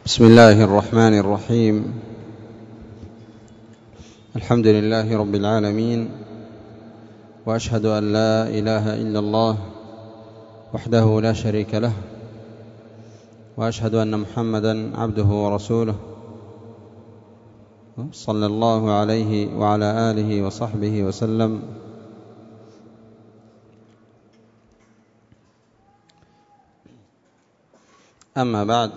بسم الله الرحمن الرحيم. الحمد لله رب العالمين، وأشهد أن لا إله إلا الله وحده لا شريك له، وأشهد أن محمدا عبده ورسوله صلى الله عليه وعلى آله وصحبه وسلم. أما بعد،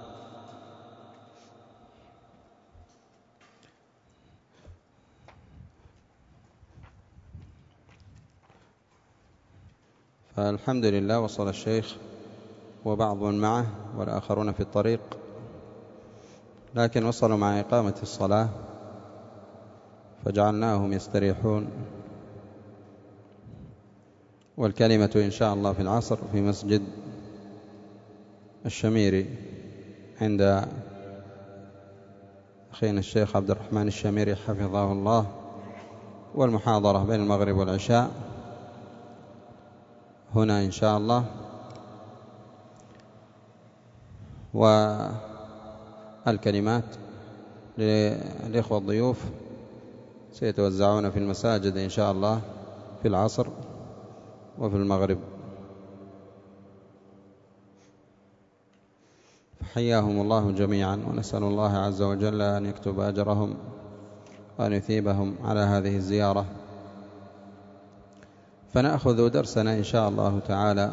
فالحمد لله وصل الشيخ وبعض من معه والآخرون في الطريق، لكن وصلوا مع إقامة الصلاة فجعلناهم يستريحون، والكلمة إن شاء الله في العصر في مسجد الشميري عند أخينا الشيخ عبد الرحمن الشميري حفظه الله، والمحاضرة بين المغرب والعشاء هنا إن شاء الله. والكلمات للإخوة الضيوف سيتوزعون في المساجد إن شاء الله في العصر وفي المغرب، فحياهم الله جميعا، ونسأل الله عز وجل أن يكتب أجرهم وأن يثيبهم على هذه الزيارة. فنأخذ درسنا إن شاء الله تعالى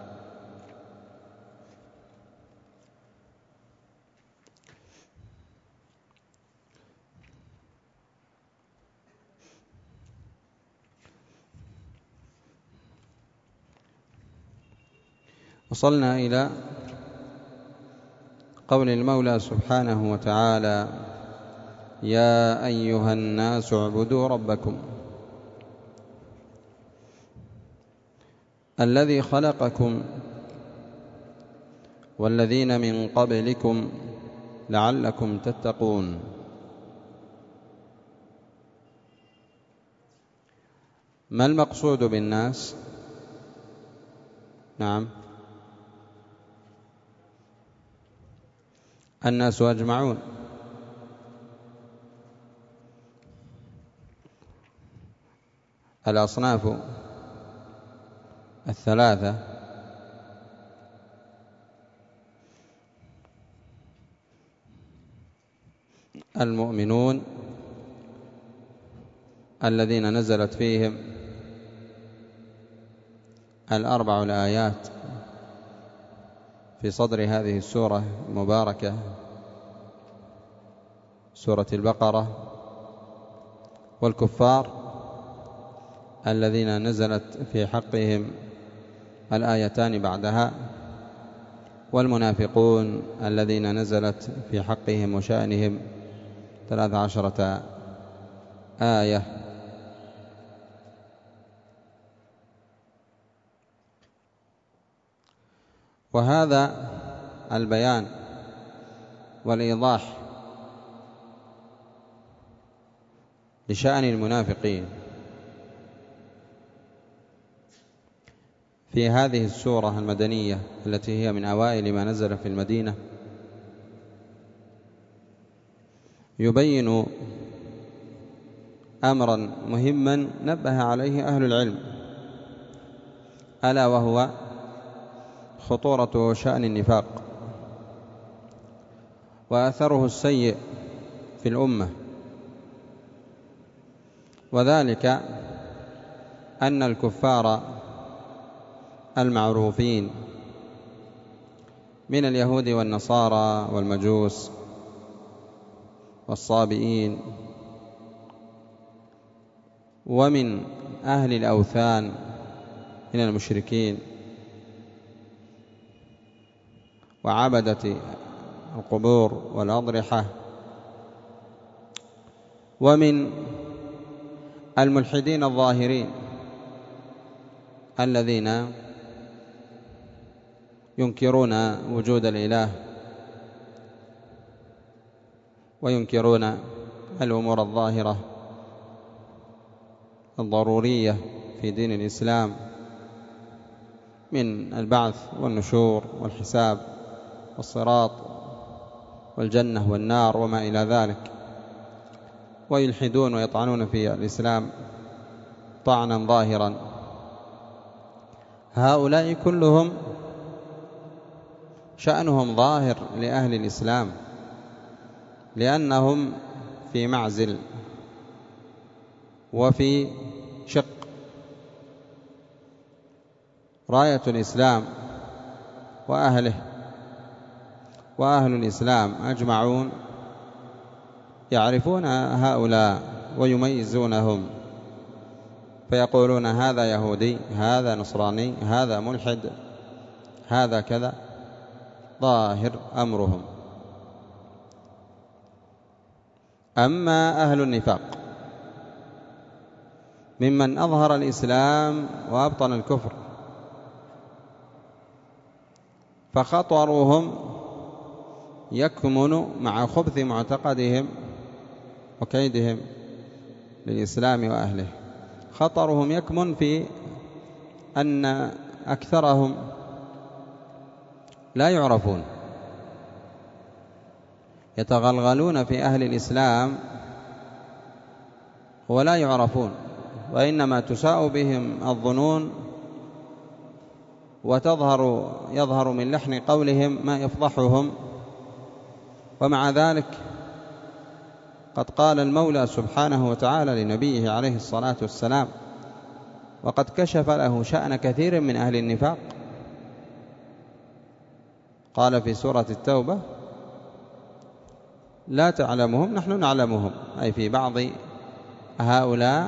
وصلنا إلى قول المولى سبحانه وتعالى: يا أيها الناس اعبدوا ربكم الذي خلقكم والذين من قبلكم لعلكم تتقون. ما المقصود بالناس؟ نعم، الناس أجمعون، الأصناف الثلاثة: المؤمنون الذين نزلت فيهم الأربع الآيات في صدر هذه السورة المباركة، سورة البقرة، والكفار الذين نزلت في حقهم الآيتان بعدها، والمنافقون الذين نزلت في حقهم وشأنهم 13 آية. وهذا البيان والإيضاح لشأن المنافقين في هذه السورة المدنية التي هي من أوائل ما نزل في المدينة يبين أمرا مهما نبه عليه أهل العلم، ألا وهو خطورة شأن النفاق وأثره السيء في الأمة، وذلك أن الكفار المعروفين من اليهود والنصارى والمجوس والصابئين ومن أهل الأوثان من المشركين وعبدة القبور والأضرحة، ومن الملحدين الظاهرين الذين ينكرون وجود الإله وينكرون الأمور الظاهرة الضرورية في دين الإسلام من البعث والنشور والحساب والصراط والجنة والنار وما إلى ذلك، ويلحدون ويطعنون في الإسلام طعنا ظاهرا. هؤلاء كلهم شأنهم ظاهر لأهل الإسلام، لأنهم في معزل وفي شق. راية الإسلام وأهله وأهل الإسلام أجمعون يعرفون هؤلاء ويميزونهم، فيقولون هذا يهودي، هذا نصراني، هذا ملحد، هذا كذا، ظاهر أمرهم. أما أهل النفاق ممن أظهر الإسلام وأبطن الكفر، فخطرهم يكمن مع خبث معتقدهم وكيدهم للإسلام وأهله. خطرهم يكمن في أن أكثرهم لا يعرفون، يتغلغلون في أهل الإسلام ولا يعرفون، وإنما تساء بهم الظنون يظهر من لحن قولهم ما يفضحهم. ومع ذلك قد قال المولى سبحانه وتعالى لنبيه عليه الصلاة والسلام، وقد كشف له شأن كثير من أهل النفاق، قال في سورة التوبة: لا تعلمهم نحن نعلمهم، أي في بعض هؤلاء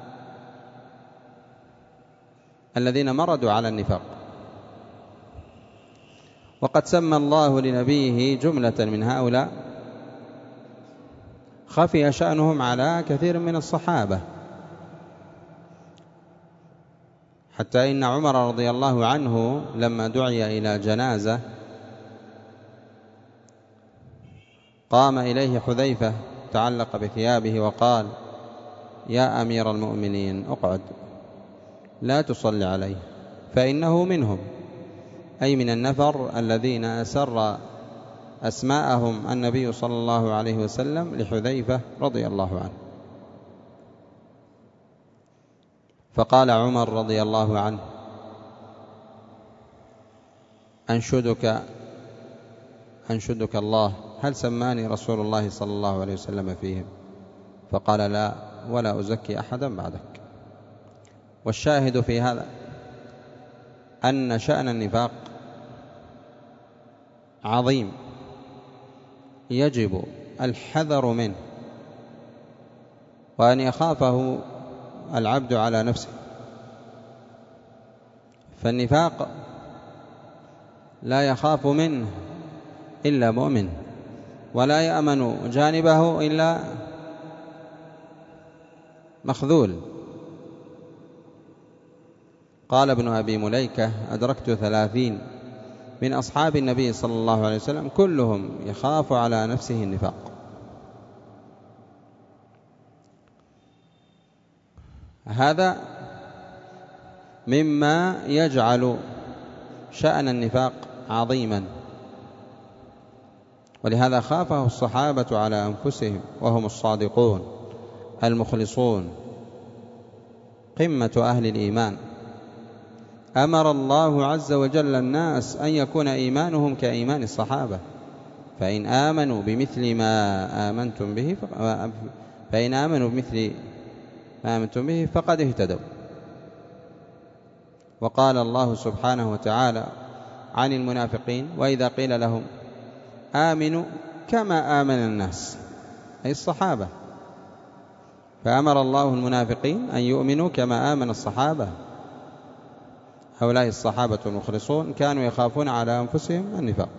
الذين مردوا على النفاق. وقد سمى الله لنبيه جملة من هؤلاء خفي شأنهم على كثير من الصحابة، حتى إن عمر رضي الله عنه لما دعي إلى جنازة قام إليه حذيفة تعلق بثيابه وقال: يا أمير المؤمنين اقعد، لا تصلي عليه، فإنه منهم، أي من النفر الذين أسر أسماءهم النبي صلى الله عليه وسلم لحذيفة رضي الله عنه. فقال عمر رضي الله عنه: أنشدك الله، هل سماني رسول الله صلى الله عليه وسلم فيهم؟ فقال: لا، ولا أزكي أحدا بعدك. والشاهد في هذا أن شأن النفاق عظيم، يجب الحذر منه، وأن يخافه العبد على نفسه. فالنفاق لا يخاف منه إلا مؤمن، ولا يأمن جانبه إلا مخذول. قال ابن أبي مليكة: أدركت 30 من أصحاب النبي صلى الله عليه وسلم كلهم يخاف على نفسه النفاق. هذا مما يجعل شأن النفاق عظيما، ولهذا خافه الصحابة على أنفسهم، وهم الصادقون المخلصون قمة أهل الإيمان. أمر الله عز وجل الناس أن يكون إيمانهم كإيمان الصحابة، فإن آمنوا بمثل ما آمنتم به فقد اهتدوا. وقال الله سبحانه وتعالى عن المنافقين: وإذا قيل لهم آمنوا كما آمن الناس، أي الصحابة. فأمر الله المنافقين أن يؤمنوا كما آمن الصحابة. هؤلاء الصحابة المخلصون كانوا يخافون على أنفسهم النفاق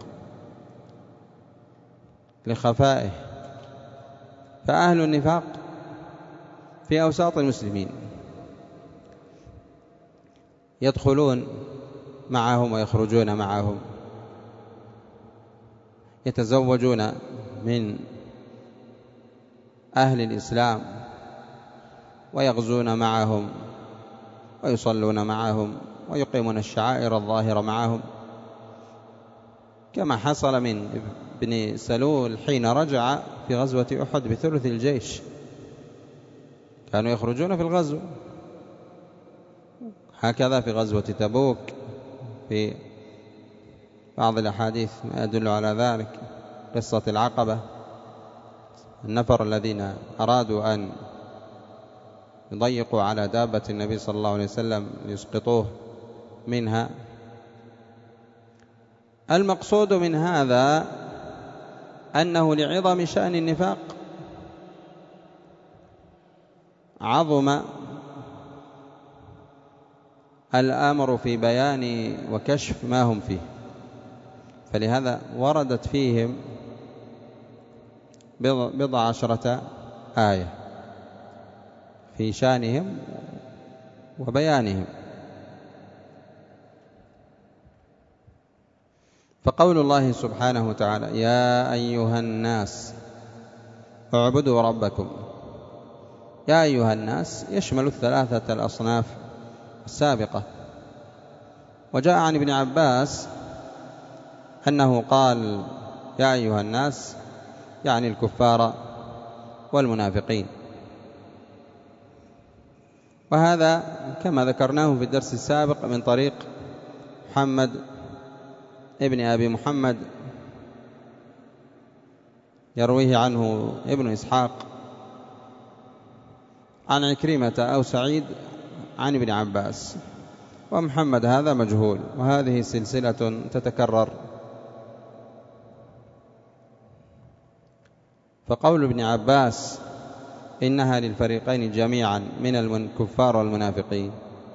لخفائه. فأهل النفاق في أوساط المسلمين يدخلون معهم ويخرجون معهم، يتزوجون من أهل الإسلام ويغزون معهم ويصلون معهم ويقيمون الشعائر الظاهرة معهم، كما حصل من بن سلول حين رجع في غزوة أحد بثلث الجيش، كانوا يخرجون في الغزو، هكذا في غزوة تبوك في بعض الأحاديث ما يدل على ذلك، قصة العقبة، النفر الذين أرادوا أن يضيقوا على دابة النبي صلى الله عليه وسلم ليسقطوه منها. المقصود من هذا أنه لعظم شأن النفاق عظم الأمر في بيان وكشف ما هم فيه، فلهذا وردت فيهم 10 آية في شأنهم وبيانهم. فقول الله سبحانه وتعالى يا أيها الناس اعبدوا ربكم، يا أيها الناس يشمل 3 الأصناف السابقة. وجاء عن ابن عباس أنه قال يا أيها الناس يعني الكفار والمنافقين، وهذا كما ذكرناه في الدرس السابق من طريق محمد ابن أبي محمد يرويه عنه ابن إسحاق عن عكرمة أو سعيد عن ابن عباس، ومحمد هذا مجهول، وهذه سلسلة تتكرر. فقول ابن عباس إنها للفريقين جميعا من الكفار والمنافقين،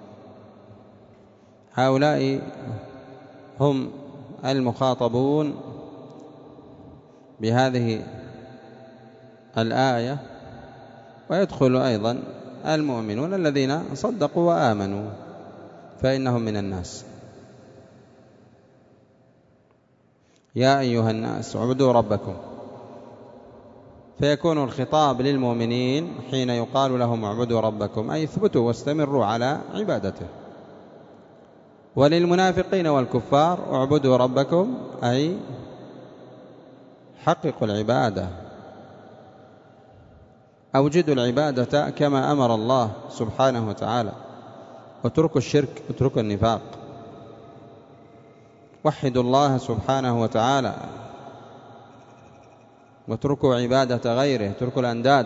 هؤلاء هم المخاطبون بهذه الآية، ويدخل أيضا المؤمنون الذين صدقوا وآمنوا فإنهم من الناس. يا أيها الناس اعبدوا ربكم، فيكون الخطاب للمؤمنين حين يقال لهم اعبدوا ربكم أي اثبتوا واستمروا على عبادته، وللمنافقين والكفار اعبدوا ربكم أي حققوا العبادة، أوجدوا العبادة كما أمر الله سبحانه وتعالى، واتركوا الشرك، اتركوا النفاق، وحدوا الله سبحانه وتعالى، واتركوا عبادة غيره، اتركوا الأنداد.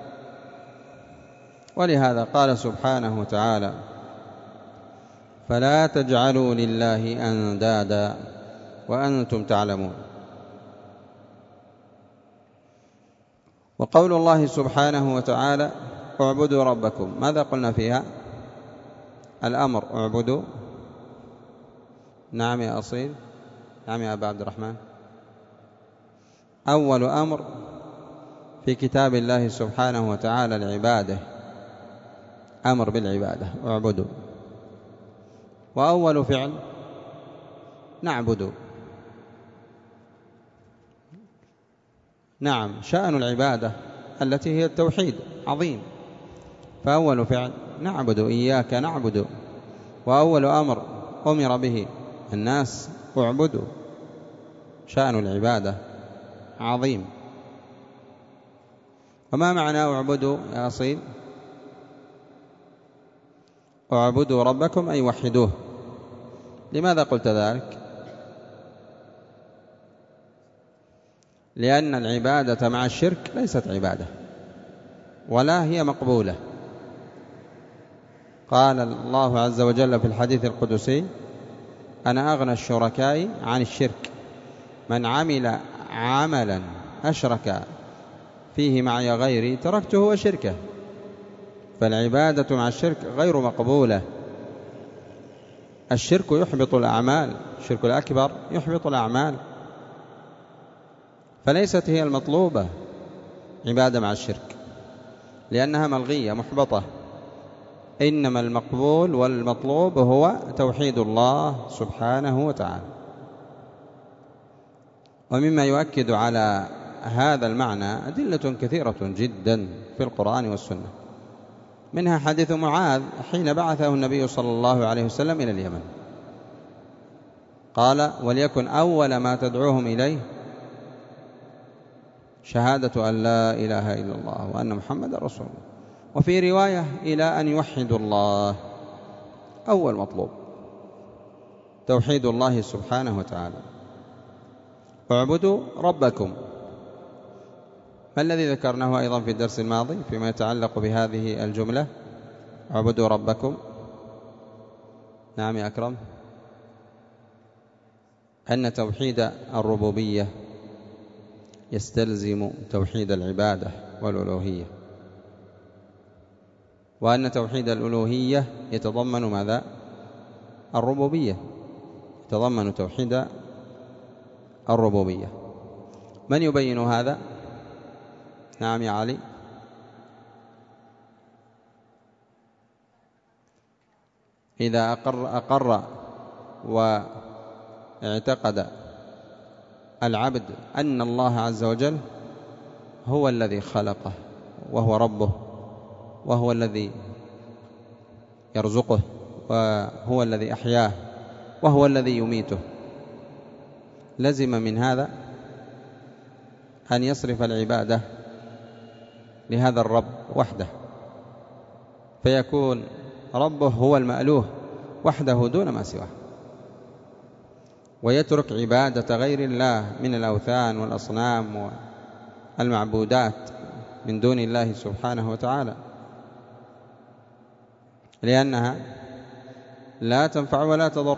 ولهذا قال سبحانه وتعالى فلا تجعلوا لله أندادا وأنتم تعلمون. وقول الله سبحانه وتعالى اعبدوا ربكم، ماذا قلنا فيها؟ الأمر اعبدوا. نعم يا أصيل، نعم يا أبا عبد الرحمن. أول أمر في كتاب الله سبحانه وتعالى العبادة، أمر بالعبادة اعبدوا، وأول فعل نعبد. نعم، شأن العبادة التي هي التوحيد عظيم، فأول فعل نعبد، إياك نعبد، وأول أمر أمر به الناس اعبدوا، شأن العبادة عظيم. وما معنى اعبدوا يا أصيل؟ اعبدوا ربكم أي وحدوه. لماذا قلت ذلك؟ لأن العبادة مع الشرك ليست عبادة ولا هي مقبولة. قال الله عز وجل في الحديث القدسي أنا أغنى الشركاء عن الشرك، من عمل عملا أشرك فيه معي غيري تركته وشركه. فالعبادة مع الشرك غير مقبولة. الشرك يحبط الأعمال، الشرك الأكبر يحبط الأعمال، فليست هي المطلوبة عبادة مع الشرك، لأنها ملغية محبطة. إنما المقبول والمطلوب هو توحيد الله سبحانه وتعالى. ومما يؤكد على هذا المعنى أدلة كثيرة جدا في القرآن والسنة، منها حديث معاذ حين بعثه النبي صلى الله عليه وسلم إلى اليمن، قال وليكن أول ما تدعوهم إليه شهادة أن لا إله إلا الله وأن محمد رسول الله. وفي رواية إلى أن يوحدوا الله. أول مطلوب توحيد الله سبحانه وتعالى. اعبدوا ربكم. ما الذي ذكرناه أيضا في الدرس الماضي فيما يتعلق بهذه الجملة؟ اعبدوا ربكم. نعم يا أكرم. أن توحيد الربوبية يستلزم توحيد العبادة والألوهية، وأن توحيد الألوهية يتضمن ماذا؟ الربوبية، يتضمن توحيد الربوبية. من يبين هذا؟ نعم يا علي. إذا أقر واعتقد العبد أن الله عز وجل هو الذي خلقه وهو ربه، وهو الذي يرزقه، وهو الذي أحياه، وهو الذي يميته، لزم من هذا أن يصرف العبادة لهذا الرب وحده، فيكون ربه هو المألوه وحده دون ما سواه، ويترك عبادة غير الله من الأوثان والأصنام والمعبودات من دون الله سبحانه وتعالى، لأنها لا تنفع ولا تضر،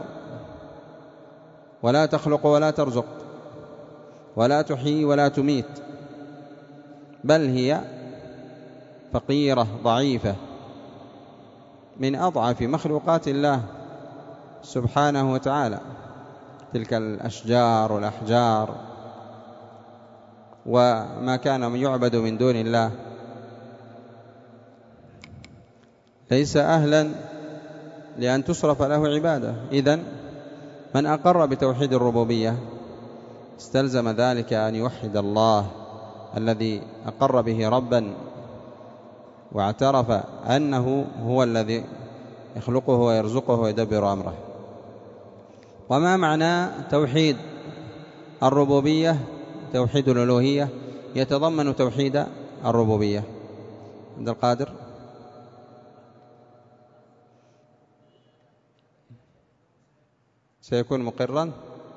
ولا تخلق ولا ترزق، ولا تحيي ولا تميت، بل هي فقيرة ضعيفة من أضعف مخلوقات الله سبحانه وتعالى. تلك الأشجار والأحجار وما كان يعبد من دون الله ليس أهلا لأن تصرف له عبادة. إذن من أقر بتوحيد الربوبية استلزم ذلك أن يوحد الله الذي أقر به ربا، واعترف أنه هو الذي يخلقه ويرزقه ويدبر أمره. وما معنى توحيد الربوبية؟ توحيد الألوهية يتضمن توحيد الربوبية. عبد القادر. سيكون مقرا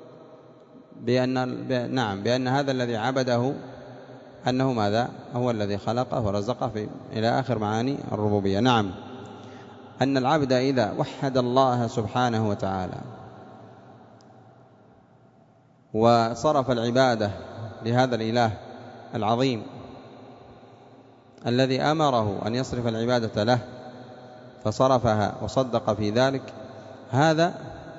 بأن هذا الذي عبده أنه ماذا؟ هو الذي خلقه ورزقه إلى آخر معاني الربوبية. نعم، أن العبد إذا وحد الله سبحانه وتعالى وصرف العبادة لهذا الإله العظيم الذي أمره أن يصرف العبادة له فصرفها وصدق في ذلك، هذا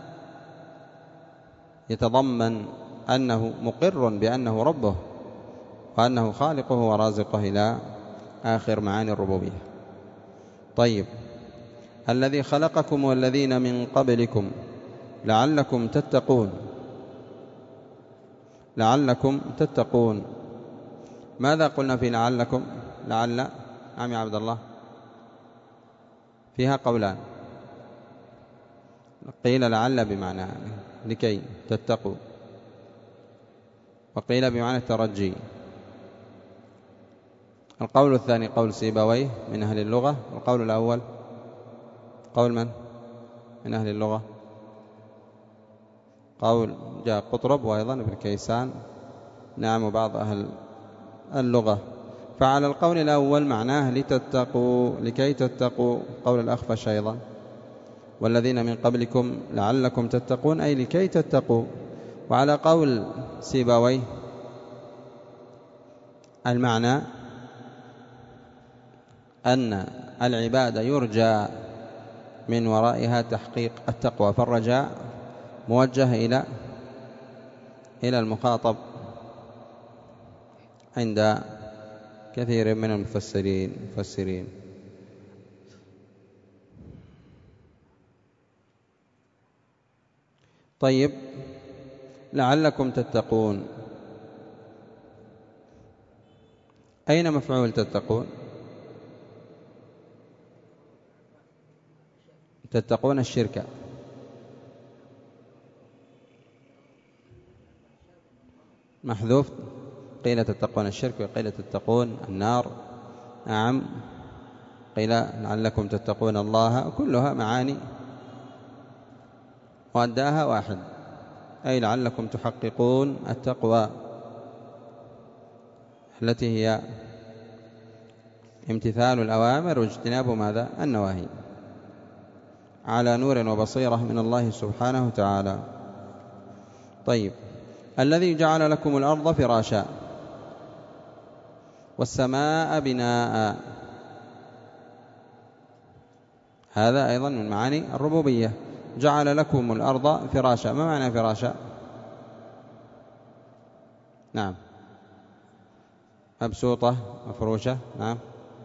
يتضمن أنه مقر بأنه ربه وأنه خالقه ورازقه إلى آخر معاني الربوبية. طيب، الذي خلقكم والذين من قبلكم لعلكم تتقون. لعلكم تتقون، ماذا قلنا في لعلكم؟ لعل، نعم يا عبد الله، فيها قولان، قيل لعل بمعنى لكي تتقوا، وقيل بمعنى الترجي. القول الثاني قول سيبويه من أهل اللغة، والقول الأول قول من أهل اللغة؟ قول جاء قطرب وأيضا ابن كيسان، نعم، وبعض أهل اللغة. فعلى القول الأول معناه لتتقوا، لكي تتقوا. قول الأخفش أيضا والذين من قبلكم لعلكم تتقون، أي لكي تتقوا. وعلى قول سيبويه المعنى أن العبادة يرجى من ورائها تحقيق التقوى، فالرجاء موجه إلى المخاطب عند كثير من المفسرين. طيب، لعلكم تتقون، أين مفعول تتقون؟ تتقون الشرك، محذوف. قيل تتقون الشرك وقيل تتقون النار. نعم، قيل لعلكم تتقون الله، كلها معاني وأداها واحد، أي لعلكم تحققون التقوى التي هي امتثال الأوامر واجتناب ماذا؟ النواهي، على نور وبصيرة من الله سبحانه وتعالى. طيب، الذي جعل لكم الأرض فراشا والسماء بناء، هذا أيضا من معاني الربوبية. جعل لكم الأرض فراشا، ما معنى فراشا؟ نعم، مبسوطة مفروشة. نعم.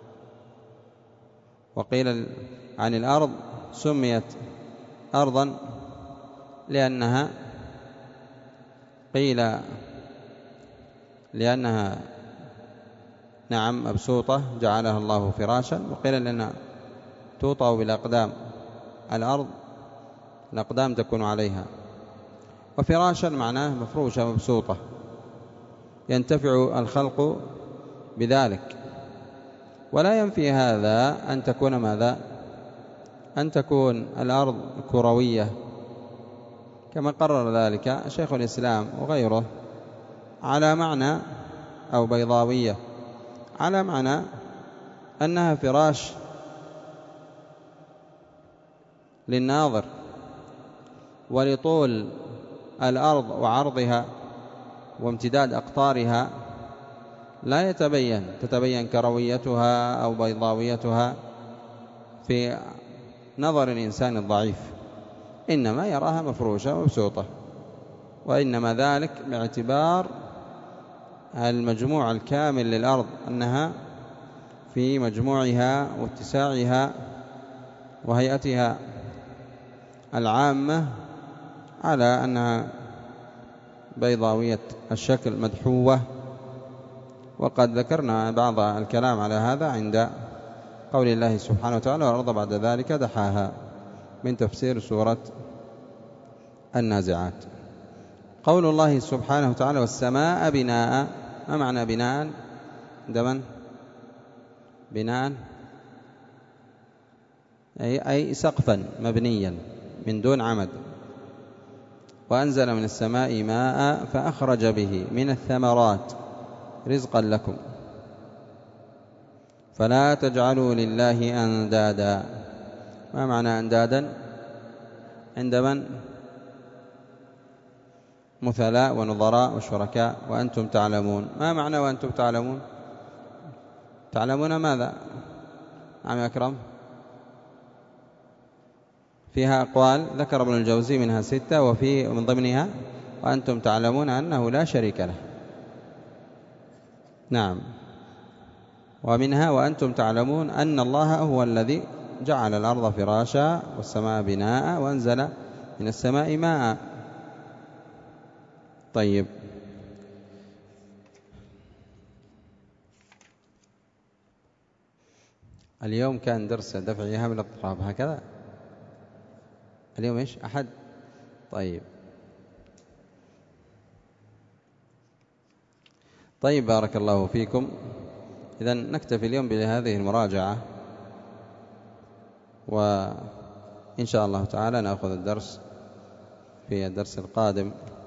وقيل عن الأرض سميت أرضا لأنها نعم مبسوطة جعلها الله فراشا، وقيل لأنها توطأ بالأقدام، الأرض الأقدام تكون عليها، وفراشا معناه مفروشة مبسوطة ينتفع الخلق بذلك. ولا ينفي هذا أن تكون ماذا؟ أن تكون الأرض كروية كما قرر ذلك شيخ الإسلام وغيره، على معنى أو بيضاوية على معنى أنها فراش للناظر، ولطول الأرض وعرضها وامتداد أقطارها لا تتبين كرويتها أو بيضاويتها في نظر الإنسان الضعيف، إنما يراها مفروشة ومبسوطة، وإنما ذلك باعتبار المجموع الكامل للأرض، أنها في مجموعها واتساعها وهيئتها العامة على أنها بيضاوية الشكل مدحوة. وقد ذكرنا بعض الكلام على هذا عند قول الله سبحانه وتعالى والأرض بعد ذلك دحاها، من تفسير سورة النازعات. قول الله سبحانه وتعالى والسماء بناء، ما معنى بناء؟ عندما بناء أي سقفا مبنيا من دون عمد. وأنزل من السماء ماء فأخرج به من الثمرات رزقا لكم فلا تجعلوا لله أندادا. ما معنى أندادا؟ عند من؟ مثلاء ونظراء وشركاء وأنتم تعلمون. ما معنى وأنتم تعلمون؟ تعلمون ماذا؟ نعم يا أكرم. فيها أقوال ذكر ابن الجوزي منها 6، وفي من ضمنها وأنتم تعلمون أنه لا شريك له. نعم، ومنها وأنتم تعلمون أن الله هو الذي جعل الأرض فراشا والسماء بناء وأنزل من السماء ماء. طيب، اليوم كان درس دفع إيهام الاضطراب، هكذا اليوم إيش؟ أحد. طيب بارك الله فيكم. إذن نكتفي اليوم بهذه المراجعة، وإن شاء الله تعالى نأخذ الدرس في الدرس القادم